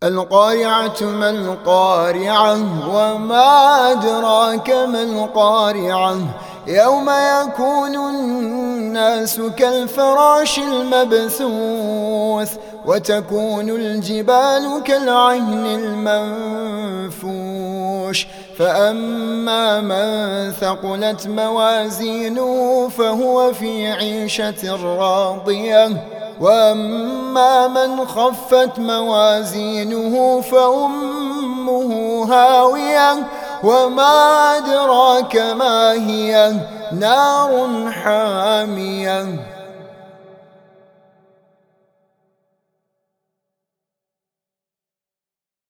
القارعة ما القارعة وما أدراك ما القارعة يوم يكون الناس كالفراش المبثوث وتكون الجبال كالعهن المنفوش فأما من ثقلت موازينه فهو في عيشة راضية وأما من خفت موازينه فأمه هاوية وما أدراك ما هي نار حامية.